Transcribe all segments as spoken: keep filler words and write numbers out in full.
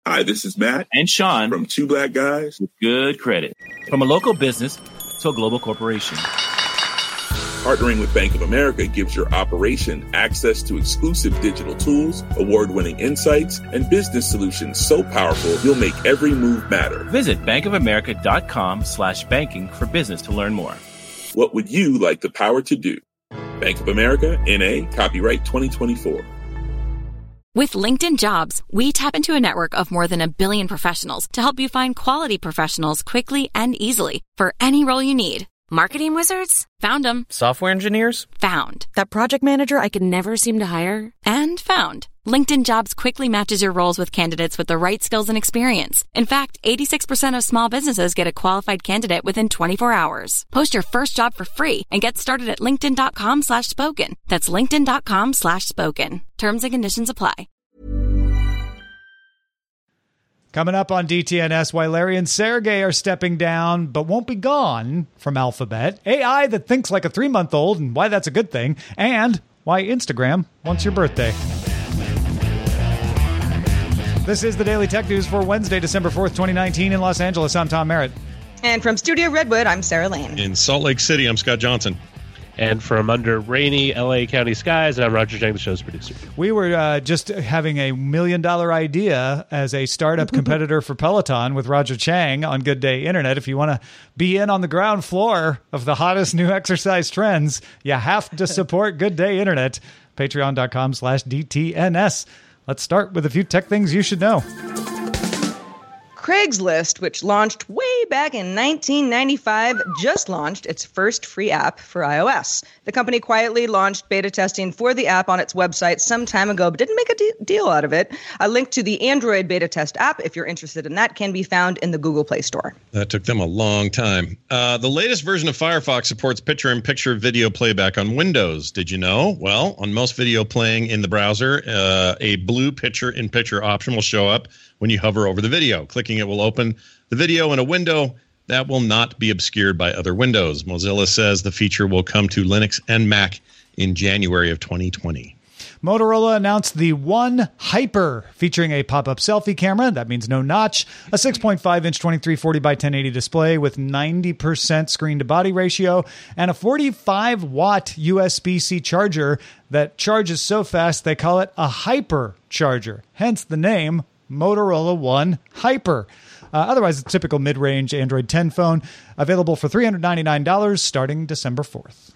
Hi, this is Matt and Sean from Two Black Guys with Good Credit. From a local business to a global corporation. Partnering with Bank of America gives your operation access to exclusive digital tools, award-winning insights, and business solutions so powerful you'll make every move matter. Visit bankofamerica.com slash banking for business to learn more. What would you like the power to do? Bank of America, N A, copyright twenty twenty-four. With LinkedIn Jobs, we tap into a network of more than a billion professionals to help you find quality professionals quickly and easily for any role you need. Marketing wizards? Found them. Software engineers? Found. That project manager I could never seem to hire? And found. LinkedIn Jobs quickly matches your roles with candidates with the right skills and experience. In fact, eighty-six percent of small businesses get a qualified candidate within twenty-four hours. Post your first job for free and get started at linkedin.com slash spoken. That's linkedin.com slash spoken. Terms and conditions apply. Coming up on D T N S, why Larry and Sergey are stepping down but won't be gone from Alphabet, A I that thinks like a three-month-old and why that's a good thing, and why Instagram wants your birthday. This is the Daily Tech News for Wednesday, December fourth, twenty nineteen in Los Angeles. I'm Tom Merritt. And from Studio Redwood, I'm Sarah Lane. In Salt Lake City, I'm Scott Johnson. And from under rainy L A County skies, I'm Roger Chang, the show's producer. We were uh, just having a million-dollar idea as a startup competitor for Peloton with Roger Chang on Good Day Internet. If you want to be in on the ground floor of the hottest new exercise trends, you have to support Good Day Internet. Patreon.com slash DTNS. Let's start with a few tech things you should know. Craigslist, which launched way back in nineteen ninety-five, just launched its first free app for iOS. The company quietly launched beta testing for the app on its website some time ago, but didn't make a de- deal out of it. A link to the Android beta test app, if you're interested in that, can be found in the Google Play Store. That took them a long time. Uh, the latest version of Firefox supports picture-in-picture video playback on Windows. Did you know? Well, on most video playing in the browser, uh, a blue picture-in-picture option will show up when you hover over the video. Clicking it will open the video in a window that will not be obscured by other windows. Mozilla says the feature will come to Linux and Mac in January of twenty twenty. Motorola announced the One Hyper, featuring a pop-up selfie camera. That means no notch. A six point five inch twenty-three forty by ten eighty display with ninety percent screen-to-body ratio and a forty-five watt U S B-C charger that charges so fast they call it a hyper charger. Hence the name Motorola One Hyper. Uh, otherwise, it's a typical mid-range Android ten phone, available for three hundred ninety-nine dollars starting December fourth.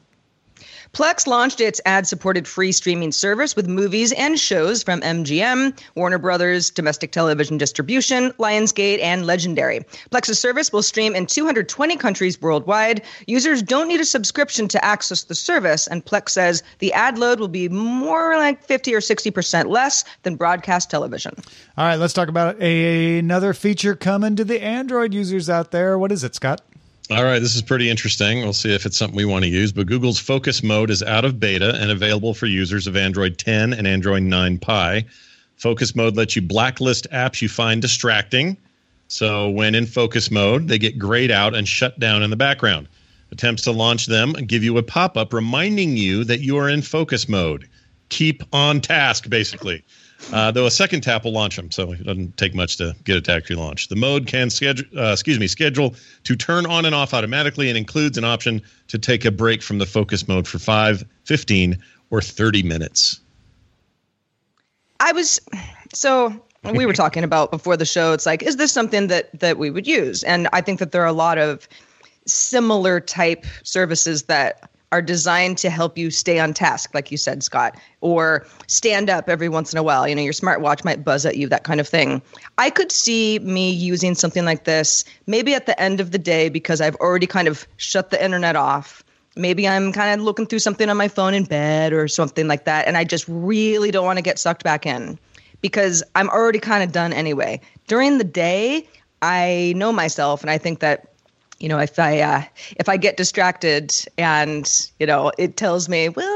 Plex launched its ad-supported free streaming service with movies and shows from M G M, Warner Brothers, Domestic Television Distribution, Lionsgate, and Legendary. Plex's service will stream in two hundred twenty countries worldwide. Users don't need a subscription to access the service, and Plex says the ad load will be more like fifty or sixty percent less than broadcast television. All right, let's talk about a, another feature coming to the Android users out there. What is it, Scott? All right, this is pretty interesting. We'll see if it's something we want to use. But Google's Focus Mode is out of beta and available for users of Android ten and Android nine Pie. Focus Mode lets you blacklist apps you find distracting. So when in Focus Mode, they get grayed out and shut down in the background. Attempts to launch them give you a pop-up reminding you that you are in Focus Mode. Keep on task, basically. Uh, though a second tap will launch them, so it doesn't take much to get it to actually launch. The mode can schedule, uh, excuse me, schedule to turn on and off automatically and includes an option to take a break from the focus mode for five, fifteen, or thirty minutes. I was so we were talking about before the show. It's like, is this something that that we would use? And I think that there are a lot of similar type services that are designed to help you stay on task, like you said, Scott, or stand up every once in a while. You know, your smartwatch might buzz at you, that kind of thing. I could see me using something like this maybe at the end of the day because I've already kind of shut the internet off. Maybe I'm kind of looking through something on my phone in bed or something like that, and I just really don't want to get sucked back in because I'm already kind of done anyway. During the day, I know myself, and I think that you know, if I uh, if I get distracted and, you know, it tells me, well, no,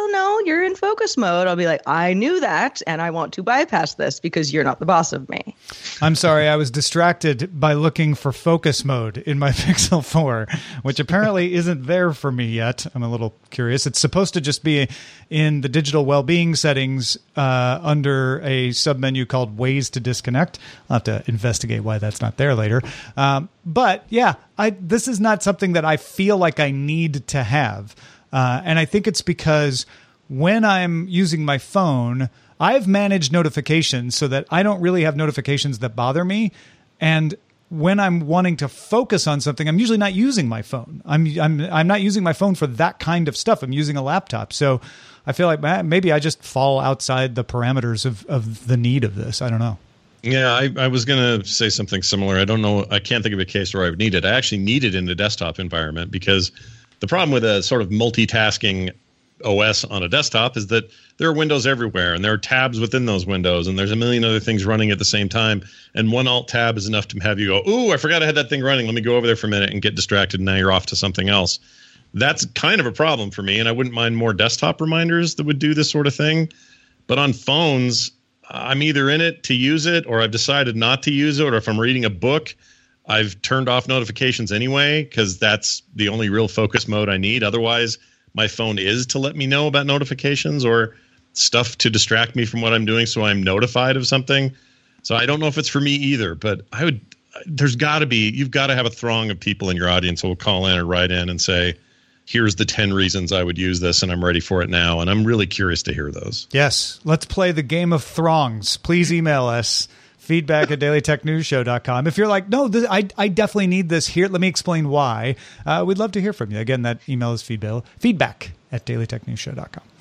you're in focus mode, I'll be like, I knew that, and I want to bypass this because you're not the boss of me. I'm sorry, I was distracted by looking for focus mode in my Pixel four, which apparently isn't there for me yet. I'm a little curious. It's supposed to just be in the digital well-being settings uh, under a submenu called Ways to Disconnect. I'll have to investigate why that's not there later. Um, but yeah, I, this is not something that I feel like I need to have. Uh, and I think it's because when I'm using my phone, I've managed notifications so that I don't really have notifications that bother me. And when I'm wanting to focus on something, I'm usually not using my phone. I'm I'm I'm not using my phone for that kind of stuff. I'm using a laptop. So I feel like maybe I just fall outside the parameters of, of the need of this. I don't know. Yeah, I, I was going to say something similar. I don't know. I can't think of a case where I would need it. I actually need it in the desktop environment because the problem with a sort of multitasking O S on a desktop is that there are windows everywhere and there are tabs within those windows and there's a million other things running at the same time. And one alt tab is enough to have you go, ooh, I forgot I had that thing running. Let me go over there for a minute and get distracted. And now you're off to something else. That's kind of a problem for me. And I wouldn't mind more desktop reminders that would do this sort of thing. But on phones, I'm either in it to use it or I've decided not to use it. Or if I'm reading a book, I've turned off notifications anyway because that's the only real focus mode I need. Otherwise, my phone is to let me know about notifications or stuff to distract me from what I'm doing so I'm notified of something. So I don't know if it's for me either, but I would. There's got to be, you've got to have a throng of people in your audience who will call in or write in and say, here's the ten reasons I would use this and I'm ready for it now. And I'm really curious to hear those. Yes. Let's play the game of throngs. Please email us. Feedback at daily tech news show dot com. If you're like, no, this, I, I definitely need this here, let me explain why. Uh, we'd love to hear from you. Again, that email is feedback, feedback at daily tech news show dot com.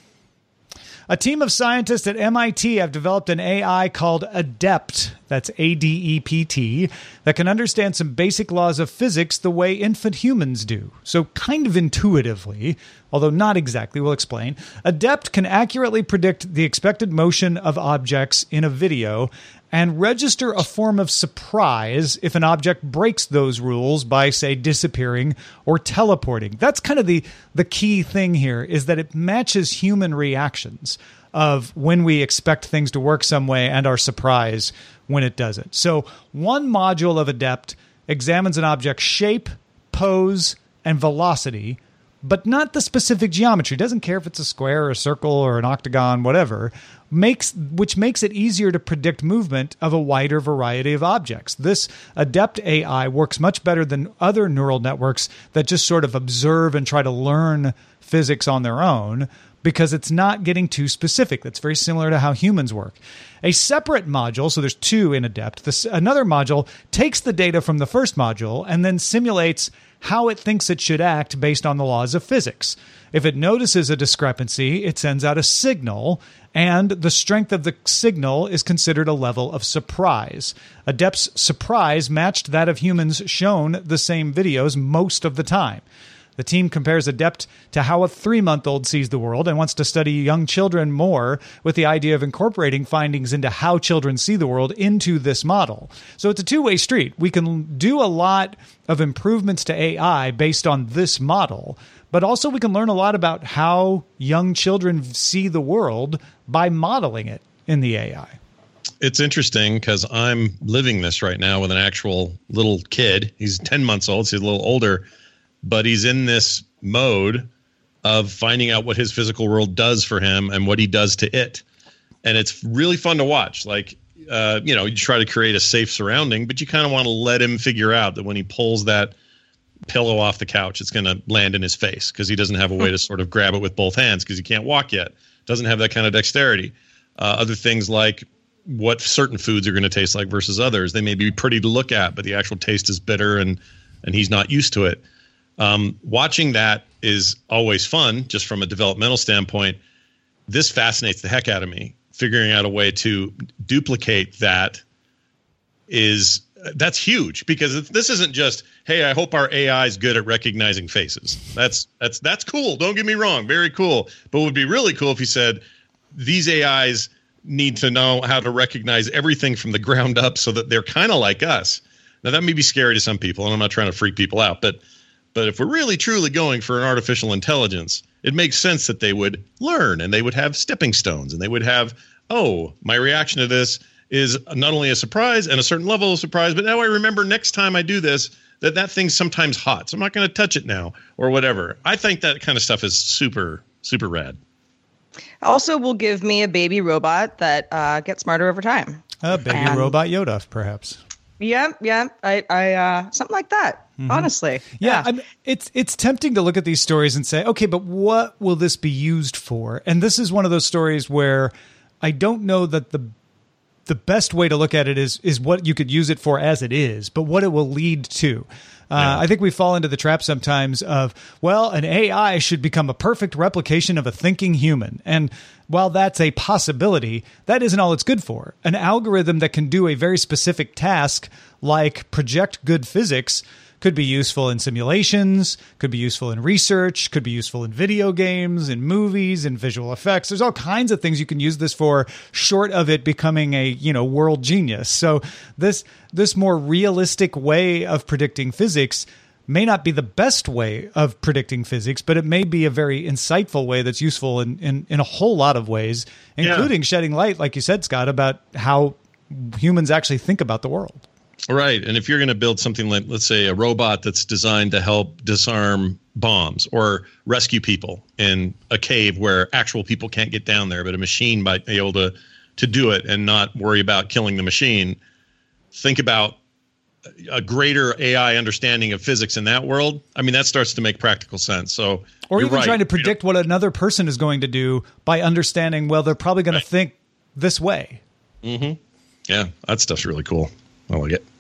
A team of scientists at M I T have developed an A I called Adept, that's A D E P T, that can understand some basic laws of physics the way infant humans do. So kind of intuitively, although not exactly, we'll explain. Adept can accurately predict the expected motion of objects in a video and register a form of surprise if an object breaks those rules by, say, disappearing or teleporting. That's kind of the, the key thing here, is that it matches human reactions of when we expect things to work some way and our surprise when it doesn't. So one module of Adept examines an object's shape, pose, and velocity, but not the specific geometry. Doesn't care if it's a square or a circle or an octagon, whatever, makes which makes it easier to predict movement of a wider variety of objects. This Adept A I works much better than other neural networks that just sort of observe and try to learn physics on their own, because it's not getting too specific. That's very similar to how humans work. A separate module, so there's two in Adept, this, another module takes the data from the first module and then simulates how it thinks it should act based on the laws of physics. If it notices a discrepancy, it sends out a signal, and the strength of the signal is considered a level of surprise. Adept's surprise matched that of humans shown the same videos most of the time. The team compares Adept to how a three-month-old sees the world and wants to study young children more with the idea of incorporating findings into how children see the world into this model. So it's a two-way street. We can do a lot of improvements to A I based on this model, but also we can learn a lot about how young children see the world by modeling it in the A I. It's interesting because I'm living this right now with an actual little kid. He's ten months old, so he's a little older. But he's in this mode of finding out what his physical world does for him and what he does to it. And it's really fun to watch. Like, uh, you know, you try to create a safe surrounding, but you kind of want to let him figure out that when he pulls that pillow off the couch, it's going to land in his face because he doesn't have a way to sort of grab it with both hands because he can't walk yet. Doesn't have that kind of dexterity. Uh, other things like what certain foods are going to taste like versus others. They may be pretty to look at, but the actual taste is bitter and and he's not used to it. Um, watching that is always fun, just from a developmental standpoint. This fascinates the heck out of me. Figuring out a way to duplicate that is that's huge, because this isn't just, hey, I hope our A I is good at recognizing faces. That's that's that's cool. Don't get me wrong, very cool. But it would be really cool if you said these A Is need to know how to recognize everything from the ground up, so that they're kind of like us. Now that may be scary to some people, and I'm not trying to freak people out, but. But if we're really truly going for an artificial intelligence, it makes sense that they would learn and they would have stepping stones and they would have, oh, my reaction to this is not only a surprise and a certain level of surprise, but now I remember next time I do this, that that thing's sometimes hot. So I'm not going to touch it now or whatever. I think that kind of stuff is super, super rad. Also will give me a baby robot that uh, gets smarter over time. A baby and, robot Yoda, perhaps. Yeah, yeah. I, I uh, something like that, mm-hmm. honestly. Yeah, yeah. it's it's tempting to look at these stories and say, okay, but what will this be used for? And this is one of those stories where I don't know that the the best way to look at it is is what you could use it for as it is, but what it will lead to. Uh, yeah. I think we fall into the trap sometimes of, well, an A I should become a perfect replication of a thinking human. And while that's a possibility, that isn't all it's good for. An algorithm that can do a very specific task, like project good physics, could be useful in simulations, could be useful in research, could be useful in video games, in movies, in visual effects. There's all kinds of things you can use this for, short of it becoming a, you know, world genius. So this this more realistic way of predicting physics may not be the best way of predicting physics, but it may be a very insightful way that's useful in, in, in a whole lot of ways, including yeah. shedding light, like you said, Scott, about how humans actually think about the world. Right. And if you're going to build something like, let's say, a robot that's designed to help disarm bombs or rescue people in a cave where actual people can't get down there, but a machine might be able to, to do it and not worry about killing the machine, think about a greater A I understanding of physics in that world. I mean, that starts to make practical sense. So, or even right. trying to predict you know, what another person is going to do by understanding, well, they're probably going right. to think this way. Mm-hmm. Yeah, that stuff's really cool. I like it.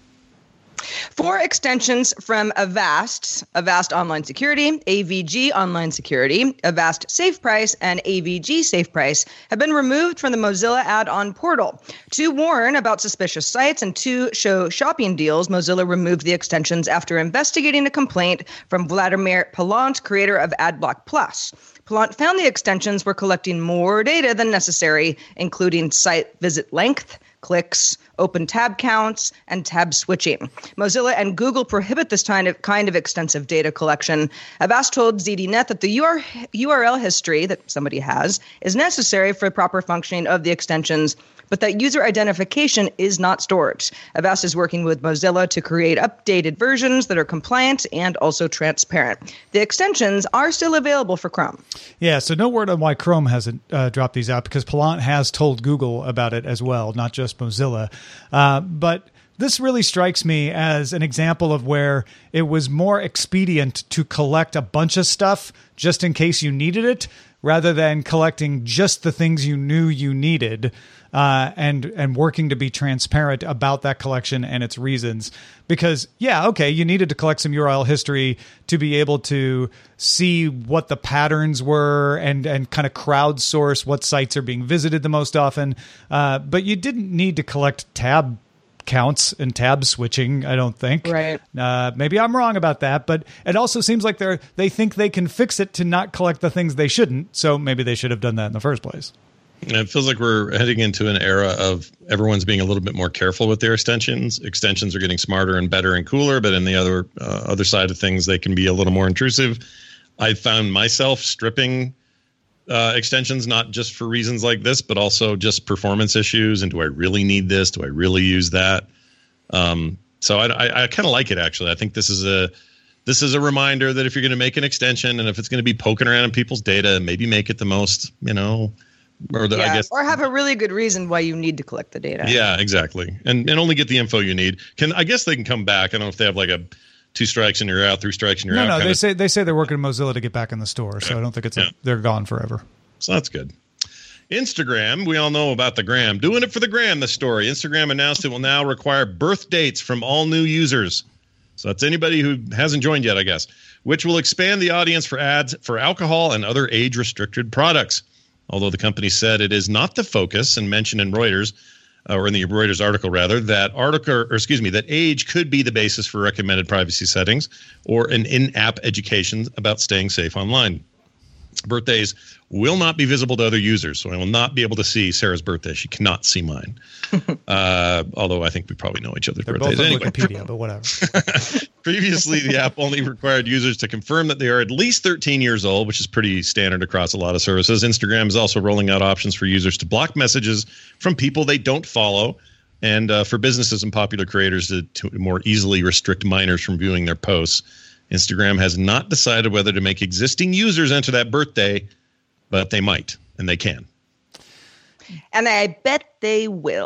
Four extensions from Avast, Avast Online Security, A V G Online Security, Avast Safe Price, and A V G Safe Price have been removed from the Mozilla add-on portal. To warn about suspicious sites and to show shopping deals, Mozilla removed the extensions after investigating a complaint from Vladimir Palant, creator of AdBlock Plus. Palant found the extensions were collecting more data than necessary, including site visit length, clicks, open tab counts, and tab switching. Mozilla and Google prohibit this kind of kind of extensive data collection. Avast told Z D Net that the U R L history that somebody has is necessary for proper functioning of the extensions, but that user identification is not stored. Avast is working with Mozilla to create updated versions that are compliant and also transparent. The extensions are still available for Chrome. Yeah, so no word on why Chrome hasn't uh, dropped these out, because Palant has told Google about it as well, not just Mozilla. Uh, but this really strikes me as an example of where it was more expedient to collect a bunch of stuff just in case you needed it, rather than collecting just the things you knew you needed, uh, and and working to be transparent about that collection and its reasons. Because, yeah, okay, you needed to collect some U R L history to be able to see what the patterns were and, and kind of crowdsource what sites are being visited the most often. Uh, but you didn't need to collect tab counts and tab switching, I don't think. Right. Uh, maybe I'm wrong about that, but it also seems like they're they think they can fix it to not collect the things they shouldn't. So maybe they should have done that in the first place. It feels like we're heading into an era of everyone's being a little bit more careful with their extensions. Extensions are getting smarter and better and cooler, but in the other uh, other side of things, they can be a little more intrusive. I found myself stripping uh, extensions, not just for reasons like this, but also just performance issues. And do I really need this? Do I really use that? Um, so I, I, I kind of like it, actually. I think this is a this is a reminder that if you're going to make an extension and if it's going to be poking around in people's data, maybe make it the most, you know, Or, the, yeah, I guess, or have a really good reason why you need to collect the data. Yeah, exactly. And and only get the info you need. Can I guess they can come back. I don't know if they have like a two strikes and you're out, three strikes and you're no, out. No, no. They of, say they say they're working with Mozilla to get back in the store. So yeah. I don't think it's yeah. a, they're gone forever. So that's good. Instagram, we all know about the gram. Doing it for the gram, the story. Instagram announced it will now require birth dates from all new users. So that's anybody who hasn't joined yet, I guess, which will expand the audience for ads for alcohol and other age-restricted products. Although the company said it is not the focus, and mentioned in Reuters, uh, or in the Reuters article rather, that article, or excuse me, that age could be the basis for recommended privacy settings or an in-app education about staying safe online. Birthdays will not be visible to other users, so I will not be able to see Sarah's birthday. She cannot see mine. uh, although I think we probably know each other's They're birthdays both on anyway. Wikipedia, but whatever. Previously, the app only required users to confirm that they are at least thirteen years old, which is pretty standard across a lot of services. Instagram is also rolling out options for users to block messages from people they don't follow, and uh, for businesses and popular creators to, to more easily restrict minors from viewing their posts. Instagram has not decided whether to make existing users enter that birthday, but they might, and they can. And I bet they will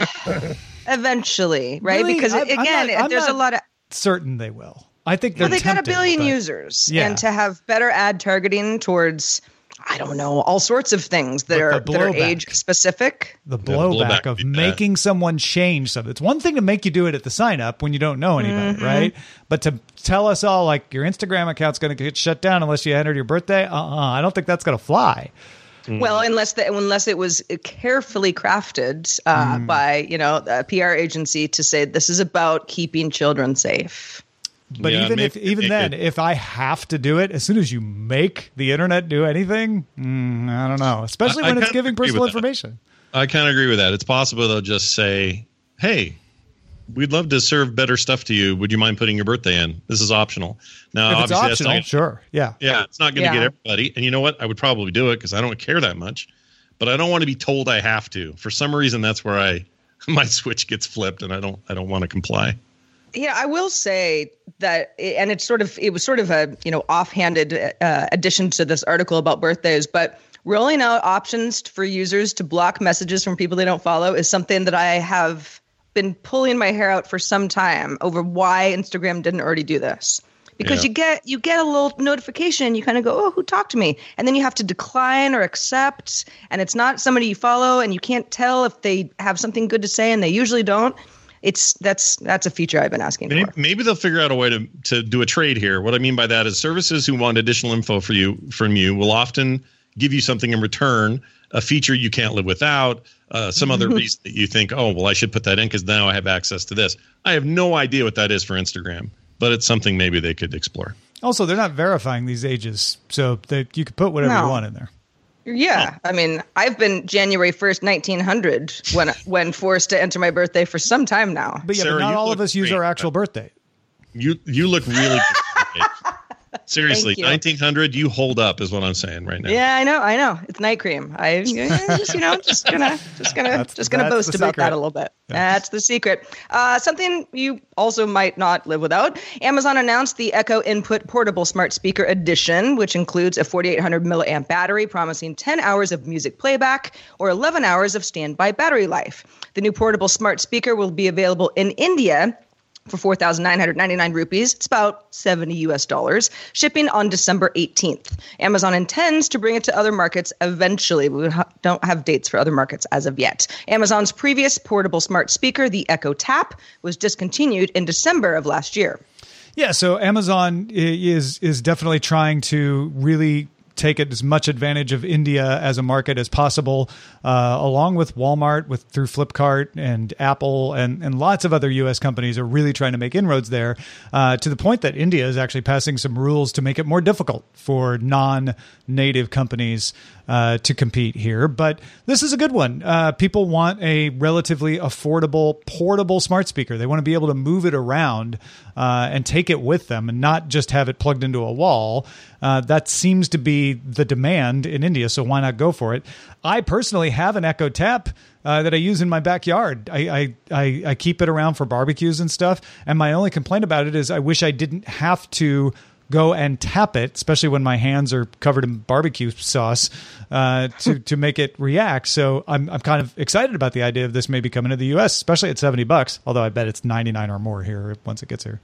eventually, right? Really? Because I'm- again, I'm not- I'm there's a not lot of certain they will. I think they're well, they got a tempted, billion but- users, Yeah. and to have better ad targeting towards, I don't know, all sorts of things that But are the that are blowback. age specific. The the blowback blowback of would be bad. making someone change something. It's one thing to make you do it at the sign up when you don't know anybody, Mm-hmm. right? But to tell us all like your Instagram account's going to get shut down unless you entered your birthday, uh-uh, I don't think that's going to fly. Well, unless the, unless it was carefully crafted uh, Mm. by you know a P R agency to say this is about keeping children safe. But Yeah, even maybe if even they then, could- if I have to do it, as soon as you make the internet do anything, mm, I don't know. Especially I- I when it's kinda giving agree personal with that. information. I kind of agree with that. It's possible they'll just say, hey, we'd love to serve better stuff to you. Would you mind putting your birthday in? This is optional. Now, If it's obviously, optional, that's not sure, yeah. Yeah, it's not going to Yeah. get everybody. And you know what? I would probably do it because I don't care that much. But I don't want to be told I have to. For some reason, that's where I my switch gets flipped, and I don't I don't want to comply. Yeah, I will say that, and it's sort of it was sort of a you know offhanded uh, addition to this article about birthdays, but rolling out options for users to block messages from people they don't follow is something that I have been pulling my hair out for some time over why Instagram didn't already do this. Because Yeah. you get you get a little notification, you kind of go, oh, who talked to me? And then you have to decline or accept, and it's not somebody you follow, and you can't tell if they have something good to say, and they usually don't. It's that's that's a feature I've been asking Maybe, for. maybe they'll figure out a way to to do a trade here. What I mean by that is services who want additional info for you from you will often give you something in return, a feature you can't live without, uh, some other reason that you think, oh, well, I should put that in because now I have access to this. I have no idea what that is for Instagram, but it's something maybe they could explore. Also, they're not verifying these ages, so that you could put whatever you No. want in there. Yeah, I mean, I've been January first, nineteen hundred when when forced to enter my birthday for some time now. But yeah, Sarah, but not you all look of us use great. our actual birthday. You you look really good. Seriously, Thank you. nineteen hundred, you hold up is what I'm saying right now. Yeah, I know, I know. It's night cream. I just, you know, just gonna, just gonna, That's- just gonna that's boast the about secret. that a little bit. That's the secret. Uh, something you also might not live without. Amazon announced the Echo Input Portable Smart Speaker Edition, which includes a forty-eight hundred milliamp battery, promising ten hours of music playback or eleven hours of standby battery life. The new portable smart speaker will be available in India for four thousand nine hundred ninety-nine rupees. It's about seventy U S dollars, shipping on December eighteenth. Amazon intends to bring it to other markets eventually. We ha- don't have dates for other markets as of yet. Amazon's previous portable smart speaker, the Echo Tap, was discontinued in December of last year. Yeah, so Amazon i- is is definitely trying to really take as much advantage of India as a market as possible, uh, along with Walmart, with through Flipkart and Apple, and, and lots of other U S companies are really trying to make inroads there, uh, to the point that India is actually passing some rules to make it more difficult for non-native companies uh, to compete here. But this is a good one. Uh, people want a relatively affordable, portable smart speaker. They want to be able to move it around uh, and take it with them and not just have it plugged into a wall. Uh, that seems to be the demand in India, so why not go for it? I personally have an Echo Tap uh, that I use in my backyard. I, I, I, I keep it around for barbecues and stuff, and my only complaint about it is I wish I didn't have to go and tap it, especially when my hands are covered in barbecue sauce, uh, to to make it react. So I'm I'm kind of excited about the idea of this maybe coming to the U S, especially at seventy bucks. Although I bet it's ninety-nine or more here once it gets here.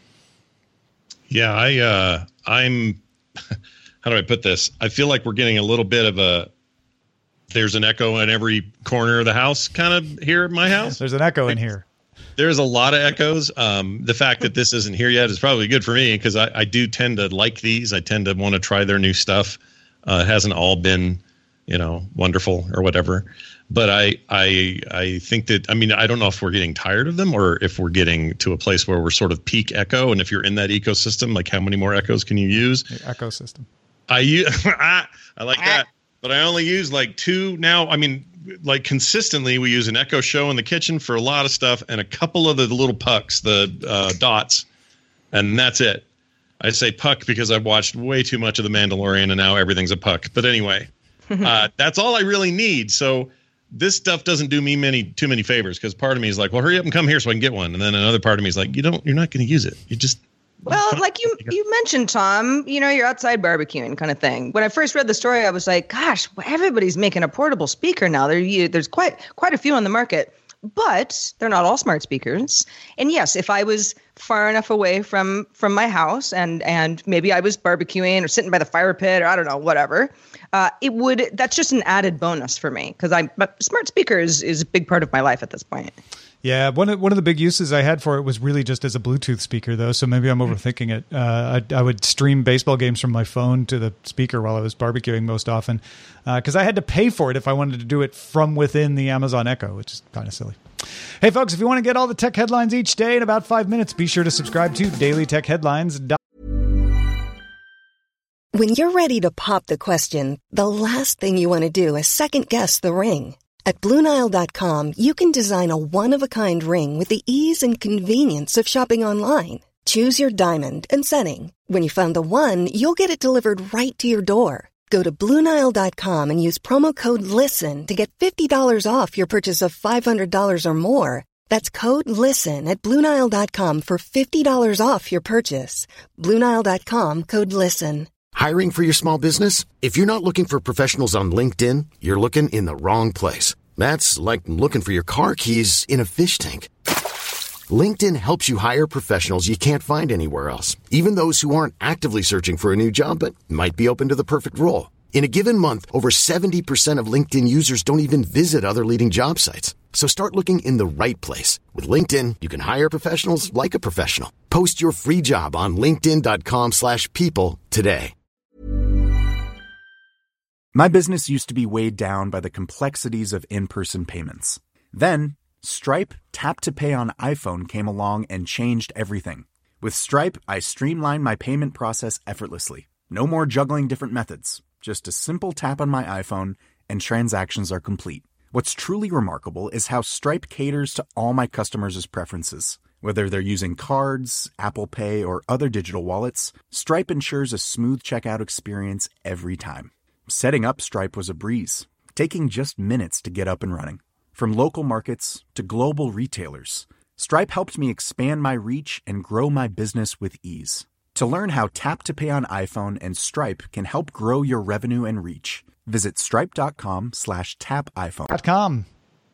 Yeah, I uh, I'm. How do I put this? I feel like we're getting a little bit of a. There's an Echo in every corner of the house, kind of here at my house. There's an Echo in here. There's a lot of Echoes. Um, the fact that this isn't here yet is probably good for me because I, I do tend to like these. I tend to want to try their new stuff. Uh, it hasn't all been, you know, wonderful or whatever. But I, I, I think that, I mean, I don't know if we're getting tired of them or if we're getting to a place where we're sort of peak Echo. And if you're in that ecosystem, like how many more Echoes can you use? The ecosystem. I use I like that, but I only use like two now. I mean, like consistently, we use an Echo Show in the kitchen for a lot of stuff, and a couple of the little pucks, the uh, dots, and that's it. I say puck because I've watched way too much of The Mandalorian, and now everything's a puck. But anyway, uh, that's all I really need. So this stuff doesn't do me many too many favors, because part of me is like, well, hurry up and come here so I can get one, and then another part of me is like, you don't, you're not going to use it. You just Well, like you you mentioned, Tom, you know, you're outside barbecuing kind of thing. When I first read the story, I was like, gosh, everybody's making a portable speaker now. There, you, there's quite quite a few on the market, but they're not all smart speakers. And yes, if I was far enough away from from my house and and maybe I was barbecuing or sitting by the fire pit or I don't know, whatever, uh, it would that's just an added bonus for me, because I smart speaker is, is a big part of my life at this point. Yeah, one of one of the big uses I had for it was really just as a Bluetooth speaker, though. So maybe I'm overthinking it. Uh, I, I would stream baseball games from my phone to the speaker while I was barbecuing most often, because uh, I had to pay for it if I wanted to do it from within the Amazon Echo, which is kind of silly. Hey, folks, if you want to get all the tech headlines each day in about five minutes, be sure to subscribe to daily tech headlines. When you're ready to pop the question, the last thing you want to do is second-guess the ring. At Blue Nile dot com, you can design a one-of-a-kind ring with the ease and convenience of shopping online. Choose your diamond and setting. When you find the one, you'll get it delivered right to your door. Go to Blue Nile dot com and use promo code LISTEN to get fifty dollars off your purchase of five hundred dollars or more. That's code LISTEN at Blue Nile dot com for fifty dollars off your purchase. Blue Nile dot com, code LISTEN. Hiring for your small business? If you're not looking for professionals on LinkedIn, you're looking in the wrong place. That's like looking for your car keys in a fish tank. LinkedIn helps you hire professionals you can't find anywhere else, even those who aren't actively searching for a new job but might be open to the perfect role. In a given month, over seventy percent of LinkedIn users don't even visit other leading job sites. So start looking in the right place. With LinkedIn, you can hire professionals like a professional. Post your free job on linkedin dot com slash people today. My business used to be weighed down by the complexities of in-person payments. Then, Stripe Tap to Pay on iPhone came along and changed everything. With Stripe, I streamlined my payment process effortlessly. No more juggling different methods. Just a simple tap on my iPhone and transactions are complete. What's truly remarkable is how Stripe caters to all my customers' preferences. Whether they're using cards, Apple Pay, or other digital wallets, Stripe ensures a smooth checkout experience every time. Setting up Stripe was a breeze, taking just minutes to get up and running. From local markets to global retailers, Stripe helped me expand my reach and grow my business with ease. To learn how Tap to Pay on iPhone and Stripe can help grow your revenue and reach, visit stripe.com slash tap iPhone. .com.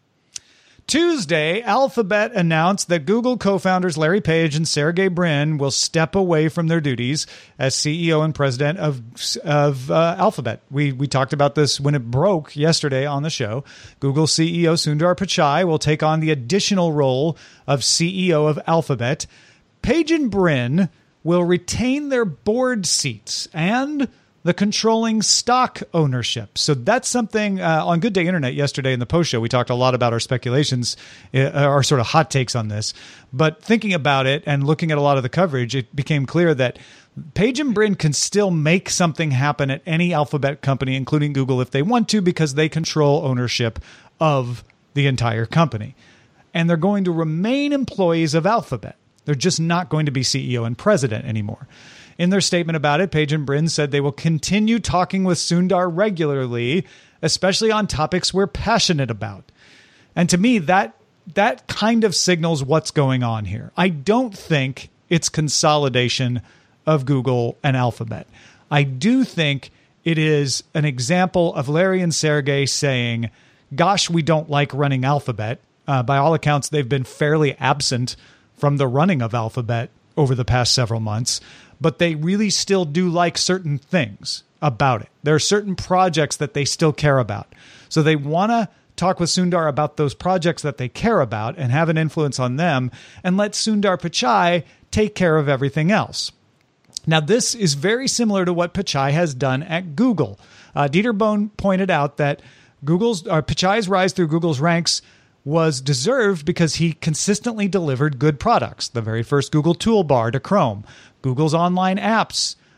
Tuesday, Alphabet announced that Google co-founders Larry Page and Sergey Brin will step away from their duties as C E O and president of of uh, Alphabet. We we talked about this when it broke yesterday on the show. Google C E O Sundar Pichai will take on the additional role of C E O of Alphabet. Page and Brin will retain their board seats and the controlling stock ownership. So that's something uh, on Good Day Internet yesterday in the post show. We talked a lot about our speculations, uh, our sort of hot takes on this. But thinking about it and looking at a lot of the coverage, it became clear that Page and Brin can still make something happen at any Alphabet company, including Google, if they want to, because they control ownership of the entire company. And they're going to remain employees of Alphabet. They're just not going to be C E O and president anymore. In their statement about it, Page and Brin said they will continue talking with Sundar regularly, especially on topics we're passionate about. And to me, that that kind of signals what's going on here. I don't think it's consolidation of Google and Alphabet. I do think it is an example of Larry and Sergey saying, gosh, we don't like running Alphabet. Uh, by all accounts, they've been fairly absent from the running of Alphabet over the past several months. But they really still do like certain things about it. There are certain projects that they still care about. So they want to talk with Sundar about those projects that they care about and have an influence on them and let Sundar Pichai take care of everything else. Now, this is very similar to what Pichai has done at Google. Uh, Dieter Bohn pointed out that Google's uh, Pichai's rise through Google's ranks was deserved because he consistently delivered good products. The very first Google toolbar to Chrome, Google's online apps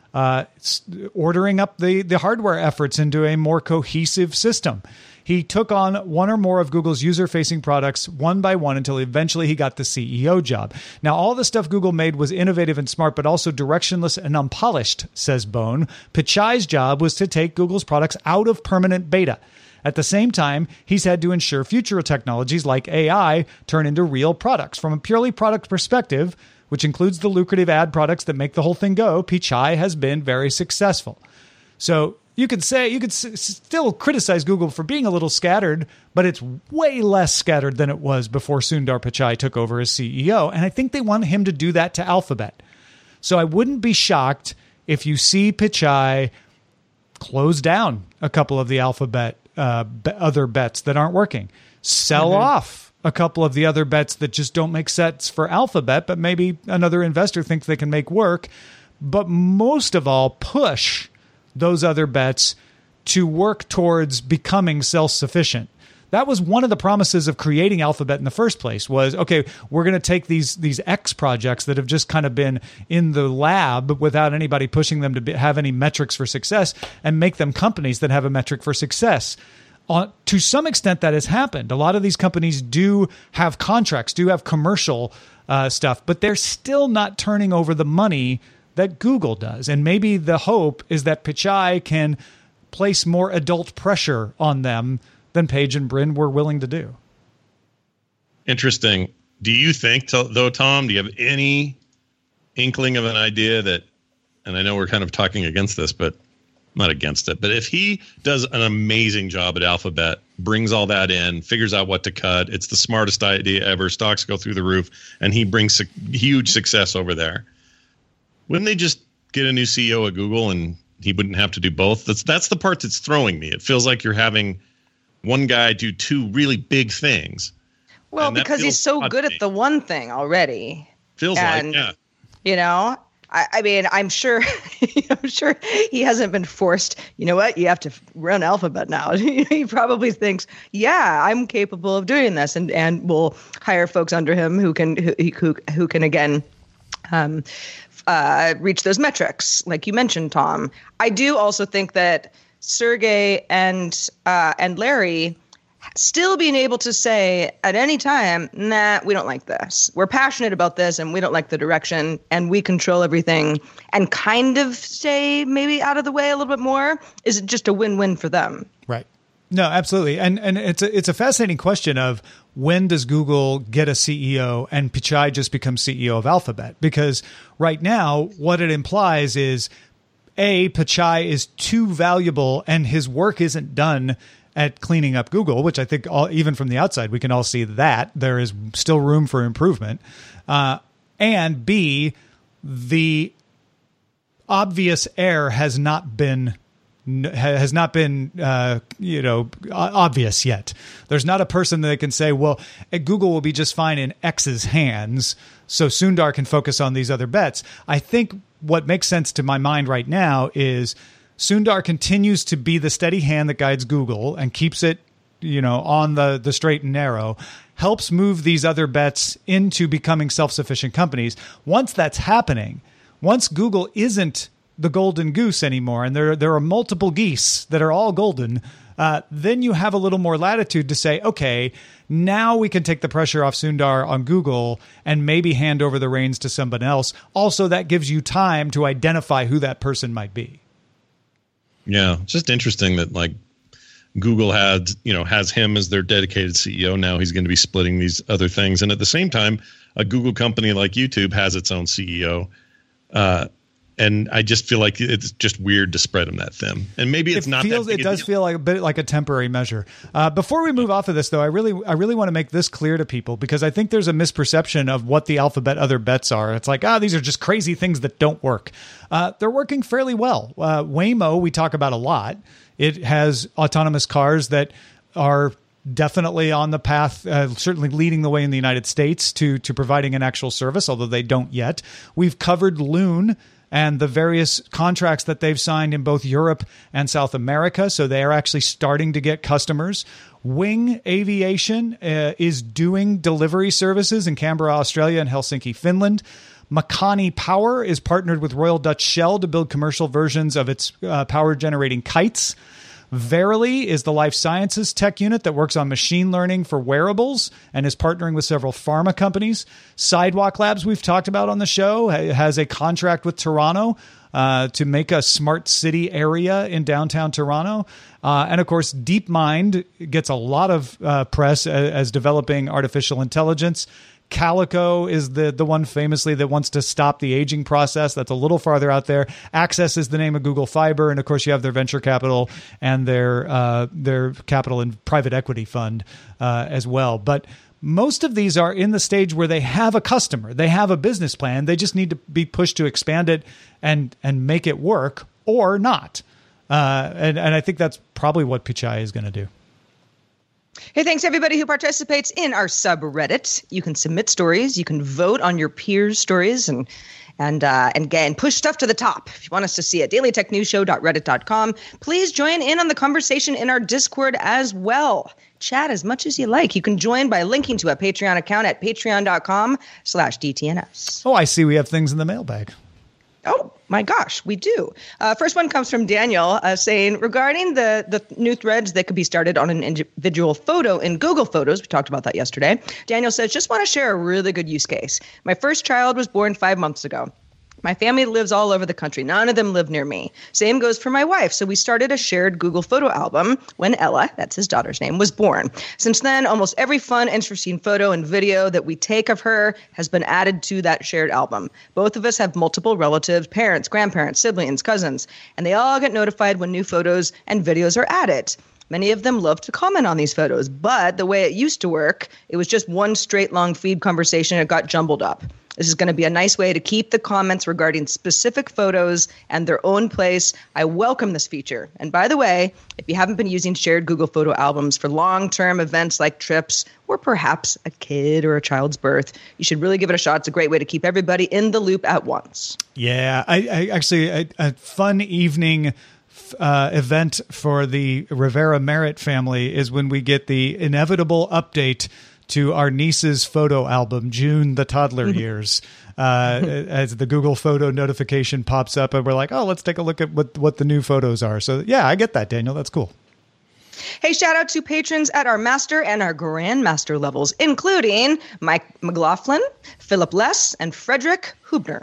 uh, ordering up the, the hardware efforts into a more cohesive system. He took on one or more of Google's user-facing products one by one until eventually he got the C E O job. Now, all the stuff Google made was innovative and smart, but also directionless and unpolished, says Bone. Pichai's job was to take Google's products out of permanent beta. At the same time, he's had to ensure future technologies like A I turn into real products. From a purely product perspective, which includes the lucrative ad products that make the whole thing go, Pichai has been very successful. So you could say, you could s- still criticize Google for being a little scattered, but it's way less scattered than it was before Sundar Pichai took over as C E O. And I think they want him to do that to Alphabet. So I wouldn't be shocked if you see Pichai close down a couple of the Alphabet uh, b- other bets that aren't working, sell mm-hmm. off a couple of the other bets that just don't make sense for Alphabet, but maybe another investor thinks they can make work. But most of all, push those other bets to work towards becoming self-sufficient. That was one of the promises of creating Alphabet in the first place was, okay, we're going to take these these X projects that have just kind of been in the lab without anybody pushing them to be, have any metrics for success and make them companies that have a metric for success. Uh, to some extent, that has happened. A lot of these companies do have contracts, do have commercial uh, stuff, but they're still not turning over the money that Google does. And maybe the hope is that Pichai can place more adult pressure on them than Page and Brin were willing to do. Interesting. Do you think, though, Tom, do you have any inkling of an idea that, and I know we're kind of talking against this, but not against it, but if he does an amazing job at Alphabet, brings all that in, figures out what to cut, it's the smartest idea ever, stocks go through the roof, and he brings su- huge success over there, wouldn't they just get a new C E O at Google and he wouldn't have to do both? That's that's the part that's throwing me. It feels like you're having one guy do two really big things. Well, because he's so good at the one thing already. Feels and, like, yeah. You know, I, I mean, I'm sure, I'm sure he hasn't been forced. You know what? You have to run Alphabet now. He probably thinks, yeah, I'm capable of doing this, and and will hire folks under him who can who who, who can again. Um, Uh, reach those metrics, like you mentioned, Tom. I do also think that Sergey and uh, and Larry still being able to say at any time, nah, we don't like this. We're passionate about this, and we don't like the direction, and we control everything, and kind of stay maybe out of the way a little bit more. Is it just a win-win for them? Right. No, absolutely. And and it's a, it's a fascinating question of when does Google get a C E O and Pichai just becomes C E O of Alphabet? Because right now, what it implies is, A, Pichai is too valuable and his work isn't done at cleaning up Google, which I think all, even from the outside, we can all see that there is still room for improvement. Uh, and B, the obvious heir has not been has not been, uh, you know, obvious yet. There's not a person that can say, well, Google will be just fine in X's hands, so Sundar can focus on these other bets. I think what makes sense to my mind right now is Sundar continues to be the steady hand that guides Google and keeps it, you know, on the, the straight and narrow, helps move these other bets into becoming self-sufficient companies. Once that's happening, once Google isn't the golden goose anymore, and there there are multiple geese that are all golden, uh, then you have a little more latitude to say, okay, now we can take the pressure off Sundar on Google and maybe hand over the reins to someone else. Also, that gives you time to identify who that person might be. Yeah, it's just interesting that like Google had, you know, has him as their dedicated C E O. Now he's going to be splitting these other things, and at the same time, a Google company like YouTube has its own C E O. Uh, And I just feel like it's just weird to spread them that thin. And maybe it's it not feels, that big It does feel like a bit like a temporary measure. Uh, before we move off of this, though, I really I really want to make this clear to people, because I think there's a misperception of what the Alphabet other bets are. It's like, ah, these are just crazy things that don't work. Uh, they're working fairly well. Uh, Waymo, we talk about a lot. It has autonomous cars that are definitely on the path, uh, certainly leading the way in the United States to to providing an actual service, although they don't yet. We've covered Loon and the various contracts that they've signed in both Europe and South America. So they are actually starting to get customers. Wing Aviation uh, is doing delivery services in Canberra, Australia, and Helsinki, Finland. Makani Power is partnered with Royal Dutch Shell to build commercial versions of its uh, power-generating kites. Verily is the life sciences tech unit that works on machine learning for wearables and is partnering with several pharma companies. Sidewalk Labs, we've talked about on the show, has a contract with Toronto uh, to make a smart city area in downtown Toronto. Uh, and of course, DeepMind gets a lot of uh, press as, as developing artificial intelligence. Calico is the, the one famously that wants to stop the aging process. That's a little farther out there. Access is the name of Google Fiber. And of course, you have their venture capital and their uh, their capital and private equity fund uh, as well. But most of these are in the stage where they have a customer. They have a business plan. They just need to be pushed to expand it and, and make it work or not. Uh, and, and I think that's probably what Pichai is going to do. Hey, thanks everybody who participates in our subreddit. You can submit stories. You can vote on your peers' stories and and uh, and again, push stuff to the top. If you want us to see it, daily tech news show dot reddit dot com. Please join in on the conversation in our Discord as well. Chat as much as you like. You can join by linking to a Patreon account at patreon dot com slash D T N S. Oh, I see we have things in the mailbag. Oh, my gosh, we do. Uh, first one comes from Daniel uh, saying, regarding the, the new threads that could be started on an individual photo in Google Photos. We talked about that yesterday. Daniel says, just want to share a really good use case. My first child was born five months ago. My family lives all over the country. None of them live near me. Same goes for my wife. So we started a shared Google photo album when Ella, that's his daughter's name, was born. Since then, almost every fun, interesting photo and video that we take of her has been added to that shared album. Both of us have multiple relatives, parents, grandparents, siblings, cousins, and they all get notified when new photos and videos are added. Many of them love to comment on these photos, but the way it used to work, it was just one straight long feed conversation. It got jumbled up. This is going to be a nice way to keep the comments regarding specific photos and their own place. I welcome this feature. And by the way, if you haven't been using shared Google photo albums for long-term events like trips or perhaps a kid or a child's birth, you should really give it a shot. It's a great way to keep everybody in the loop at once. Yeah, I, I actually a, a fun evening Uh, event for the Rivera Merritt family is when we get the inevitable update to our niece's photo album, June the Toddler Years, uh, as the Google photo notification pops up and we're like, oh, let's take a look at what, what the new photos are. So yeah, I get that, Daniel. That's cool. Hey, shout out to patrons at our master and our grandmaster levels, including Mike McLaughlin, Philip Less, and Frederick Hubner.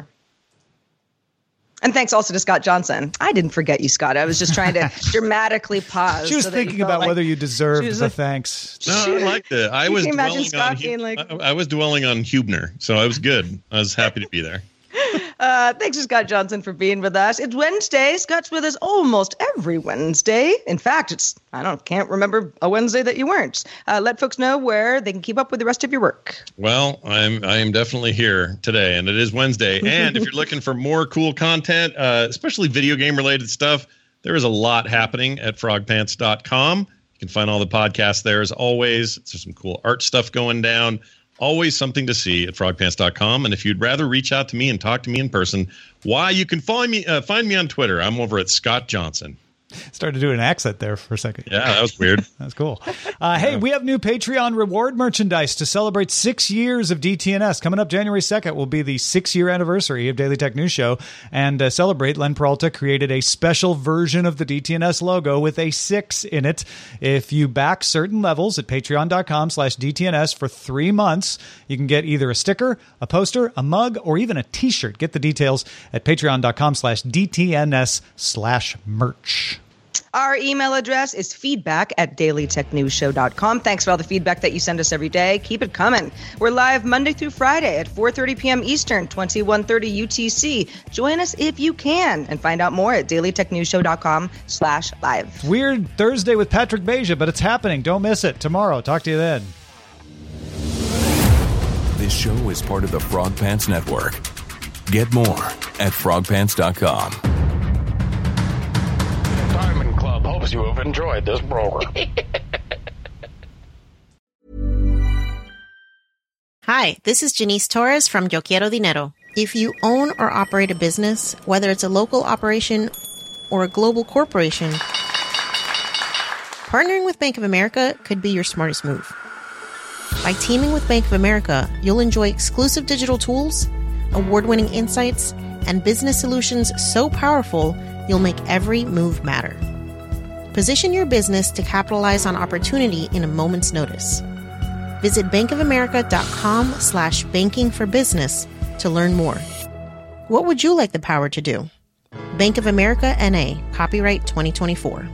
And thanks also to Scott Johnson. I didn't forget you, Scott. I was just trying to dramatically pause. She was so thinking about like, whether you deserved the like, thanks. No, I liked it. I you was can imagine dwelling Scott on being like, I, I was dwelling on Hubner, so I was good. I was happy to be there. Uh, thanks to Scott Johnson for being with us. It's Wednesday. Scott's with us almost every Wednesday. In fact, it's I don't can't remember a Wednesday that you weren't. Uh, let folks know where they can keep up with the rest of your work. Well, I'm I am definitely here today, and it is Wednesday. And if you're looking for more cool content, uh, especially video game related stuff, there is a lot happening at frog pants dot com. You can find all the podcasts there as always. There's some cool art stuff going down. Always something to see at frog pants dot com. And if you'd rather reach out to me and talk to me in person, why, you can find me uh, find me on Twitter. I'm over at Scott Johnson. Started to do an accent there for a second. Yeah, that was weird. That's cool. Uh, hey, we have new Patreon reward merchandise to celebrate six years of D T N S. Coming up January second will be the six-year anniversary of Daily Tech News Show. And to celebrate, Len Peralta created a special version of the D T N S logo with a six in it. If you back certain levels at patreon dot com slash D T N S for three months, you can get either a sticker, a poster, a mug, or even a T-shirt. Get the details at patreon dot com slash D T N S slash merch. Our email address is feedback at daily tech news show dot com. Thanks for all the feedback that you send us every day. Keep it coming. We're live Monday through Friday at four thirty p.m. Eastern, twenty-one thirty U T C. Join us if you can and find out more at daily tech news show dot com slash live. Weird Thursday with Patrick Beja, but it's happening. Don't miss it. Tomorrow. Talk to you then. This show is part of the Frog Pants Network. Get more at frog pants dot com. Diamond Club hopes you have enjoyed this program. Hi, this is Janice Torres from Yo Quiero Dinero. If you own or operate a business, whether it's a local operation or a global corporation, partnering with Bank of America could be your smartest move. By teaming with Bank of America, you'll enjoy exclusive digital tools, award-winning insights, and business solutions so powerful you'll make every move matter. Position your business to capitalize on opportunity in a moment's notice. Visit bankofamerica.com slash banking for business to learn more. What would you like the power to do? Bank of America N A, copyright twenty twenty-four.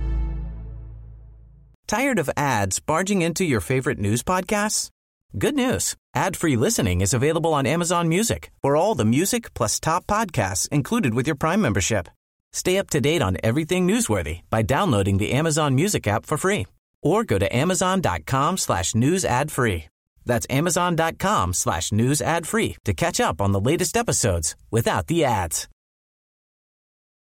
Tired of ads barging into your favorite news podcasts? Good news. Ad-free listening is available on Amazon Music for all the music plus top podcasts included with your Prime membership. Stay up to date on everything newsworthy by downloading the Amazon Music app for free or go to amazon.com slash news ad free. That's amazon.com slash news ad free to catch up on the latest episodes without the ads.